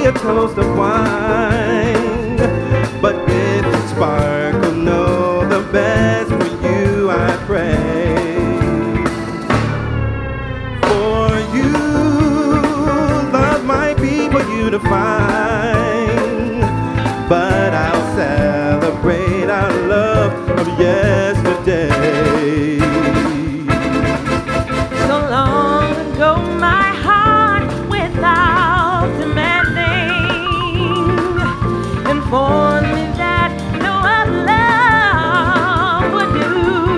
a toast of wine, but with the sparkle, know the best for you I pray. For you, love might be for you to find, but I'll celebrate our love of yesterday. So long ago, my heart without demanding informed me that no other love would do.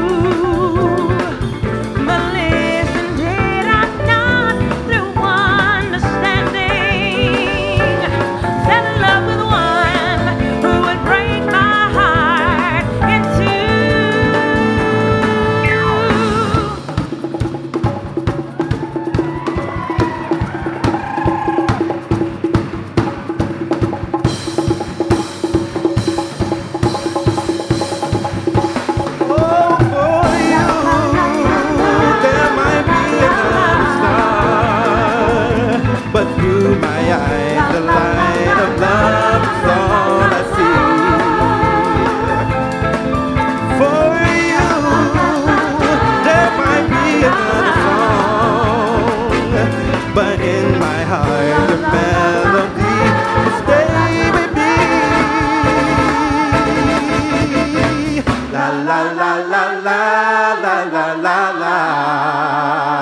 But listen, did I not, through understanding, fell in love with one who would break my heart in two? Oh, for you, there might be another star, but through my eyes, the light of love is all I see. For you, there might be another song, but in my heart, the melody will stay with me. La la la la la la la la la.